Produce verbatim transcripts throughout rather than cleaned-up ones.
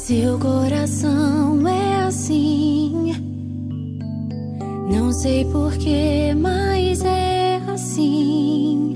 Seu coração é assim, não sei porquê, mas é assim.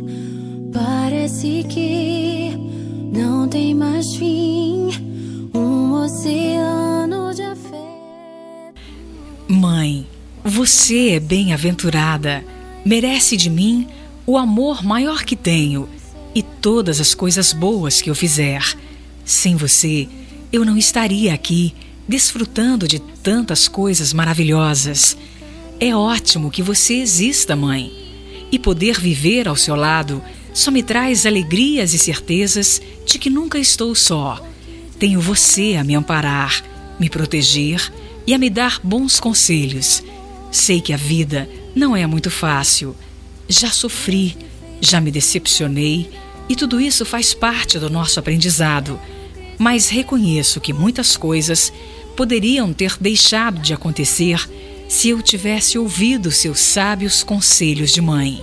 Parece que não tem mais fim, um oceano de afeto. Mãe, você é bem-aventurada, merece de mim o amor maior que tenho e todas as coisas boas que eu fizer. Sem você, eu não estaria aqui desfrutando de tantas coisas maravilhosas. É ótimo que você exista, mãe. E poder viver ao seu lado só me traz alegrias e certezas de que nunca estou só. Tenho você a me amparar, me proteger e a me dar bons conselhos. Sei que a vida não é muito fácil. Já sofri, já me decepcionei e tudo isso faz parte do nosso aprendizado. Mas reconheço que muitas coisas poderiam ter deixado de acontecer se eu tivesse ouvido seus sábios conselhos de mãe.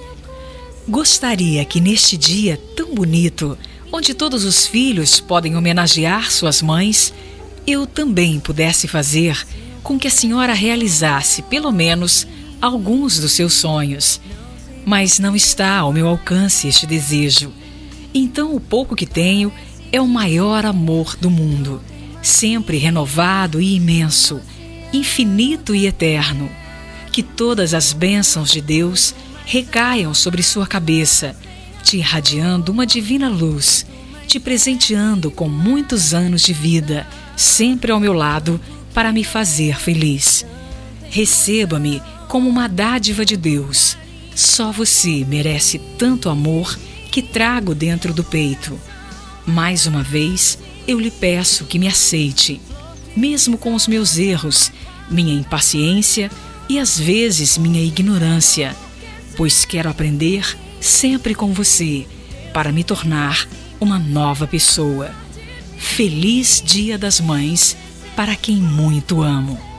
Gostaria que neste dia tão bonito, onde todos os filhos podem homenagear suas mães, eu também pudesse fazer com que a senhora realizasse pelo menos alguns dos seus sonhos. Mas não está ao meu alcance este desejo. Então o pouco que tenho é o maior amor do mundo, sempre renovado e imenso, infinito e eterno. Que todas as bênçãos de Deus recaiam sobre sua cabeça, te irradiando uma divina luz, te presenteando com muitos anos de vida, sempre ao meu lado para me fazer feliz. Receba-me como uma dádiva de Deus. Só você merece tanto amor que trago dentro do peito. Mais uma vez, eu lhe peço que me aceite, mesmo com os meus erros, minha impaciência e às vezes minha ignorância, pois quero aprender sempre com você para me tornar uma nova pessoa. Feliz Dia das Mães para quem muito amo.